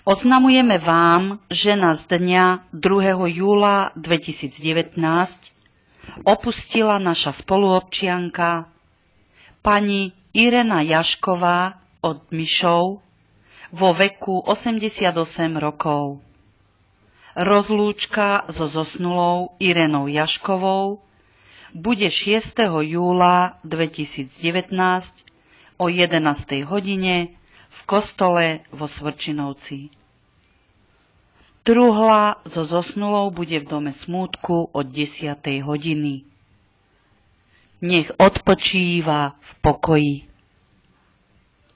Oznamujeme vám, že nás dňa 2. júla 2019 opustila naša spoluobčianka pani Irena Jašková od Mišov vo veku 88 rokov. Rozlúčka so zosnulou Irenou Jaškovou bude 6. júla 2019 o 11. hodine v kostole vo Svrčinovci. Truhla so zosnulou bude v dome smútku od 10. hodiny. Nech odpočíva v pokoji.